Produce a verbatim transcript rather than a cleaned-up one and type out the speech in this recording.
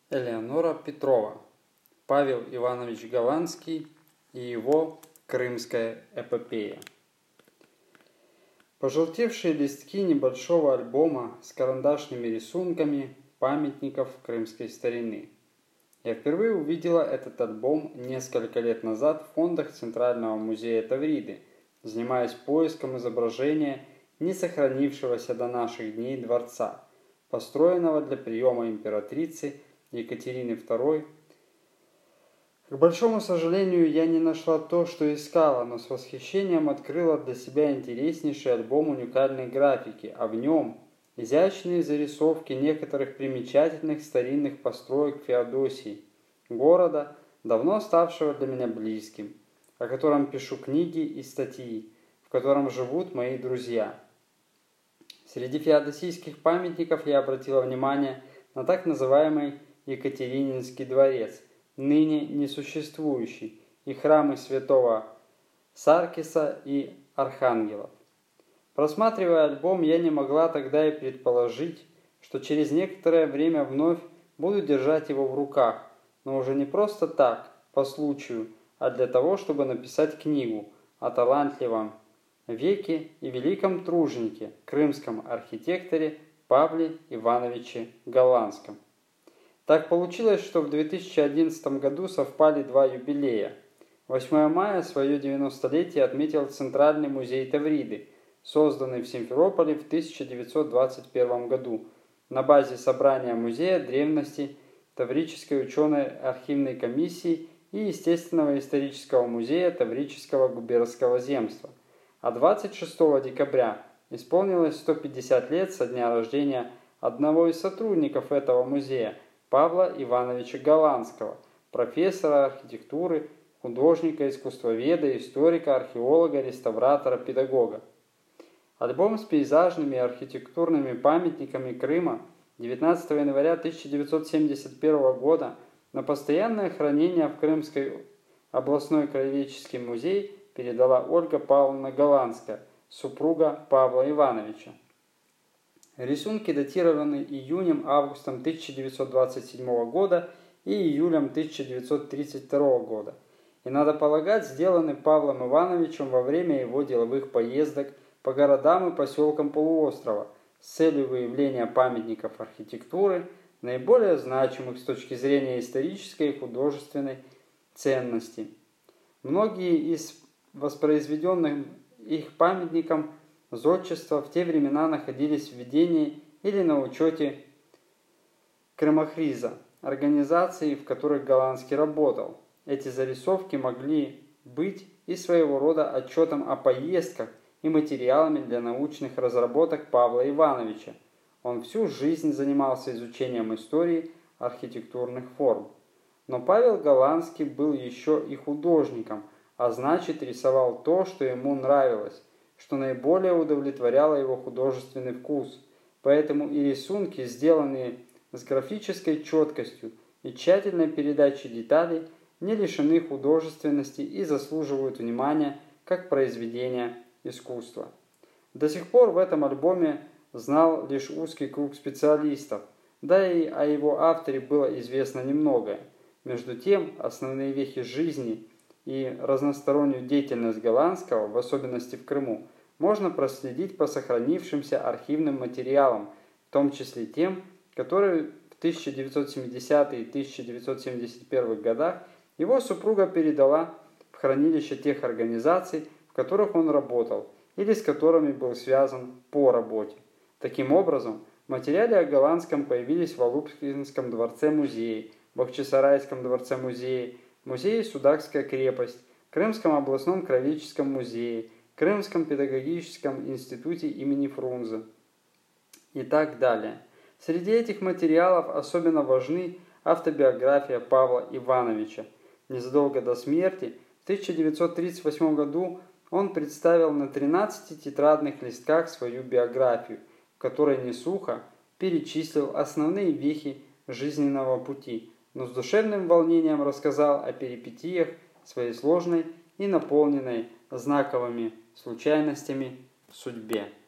Элеонора Петрова, Павел Иванович Голландский и его Крымская эпопея. Пожелтевшие листки небольшого альбома с карандашными рисунками памятников крымской старины. Я впервые увидела этот альбом несколько лет назад в фондах Центрального музея Тавриды, занимаясь поиском изображения не сохранившегося до наших дней дворца, построенного для приема императрицы Екатерины второй. К большому сожалению, я не нашла то, что искала, но с восхищением открыла для себя интереснейший альбом уникальной графики, а в нем изящные зарисовки некоторых примечательных старинных построек Феодосии, города, давно ставшего для меня близким, о котором пишу книги и статьи, в котором живут мои друзья. Среди феодосийских памятников я обратила внимание на так называемый Екатерининский дворец, ныне несуществующий, и храмы святого Саркиса и архангелов. Просматривая альбом, я не могла тогда и предположить, что через некоторое время вновь буду держать его в руках, но уже не просто так, по случаю, а для того, чтобы написать книгу о талантливом веке и великом труженике, крымском архитекторе Павле Ивановиче Голландском. Так получилось, что в две тысячи одиннадцатом году совпали два юбилея. восьмое мая свое девяностолетие отметил Центральный музей Тавриды, созданный в Симферополе в тысяча девятьсот двадцать первом году на базе собрания Музея древностей Таврической ученой архивной комиссии и Естественного исторического музея Таврического губернского земства. А двадцать шестого декабря исполнилось сто пятьдесят лет со дня рождения одного из сотрудников этого музея, Павла Ивановича Голландского, профессора архитектуры, художника, искусствоведа, историка, археолога, реставратора, педагога. Альбом с пейзажными и архитектурными памятниками Крыма девятнадцатого января тысяча девятьсот семьдесят первого года на постоянное хранение в Крымский областной краеведческий музей передала Ольга Павловна Голландская, супруга Павла Ивановича. Рисунки датированы июнем-августом тысяча девятьсот двадцать седьмого года и июлем тысяча девятьсот тридцать второго года. И, надо полагать, сделаны Павлом Ивановичем во время его деловых поездок по городам и поселкам полуострова с целью выявления памятников архитектуры, наиболее значимых с точки зрения исторической и художественной ценности. Многие из воспроизведенных их памятникам зодчества в те времена находились в ведении или на учете Крымохриза, организации, в которых Голландский работал. Эти зарисовки могли быть и своего рода отчетом о поездках и материалами для научных разработок Павла Ивановича. Он всю жизнь занимался изучением истории архитектурных форм. Но Павел Голландский был еще и художником, а значит рисовал то, что ему нравилось, что наиболее удовлетворяло его художественный вкус. Поэтому и рисунки, сделанные с графической четкостью и тщательной передачей деталей, не лишены художественности и заслуживают внимания как произведения искусства. До сих пор в этом альбоме знал лишь узкий круг специалистов, да и о его авторе было известно немногое. Между тем, основные вехи жизни и разностороннюю деятельность Голландского, в особенности в Крыму, можно проследить по сохранившимся архивным материалам, в том числе тем, которые в тысяча девятьсот семидесятые и тысяча девятьсот семьдесят первых годах его супруга передала в хранилище тех организаций, в которых он работал или с которыми был связан по работе. Таким образом, в материале о Голландском появились в Алупскинском дворце-музее, Бахчисарайском дворце-музее, Музее Судакская крепость, Крымском областном краеведческом музее, Крымском педагогическом институте имени Фрунзе и так далее. Среди этих материалов особенно важны автобиография Павла Ивановича. Незадолго до смерти, в тысяча девятьсот тридцать восьмом году, он представил на тринадцати тетрадных листках свою биографию, в которой не сухо перечислил основные вехи жизненного пути, но с душевным волнением рассказал о перипетиях своей сложной и наполненной знаковыми случайностями судьбе.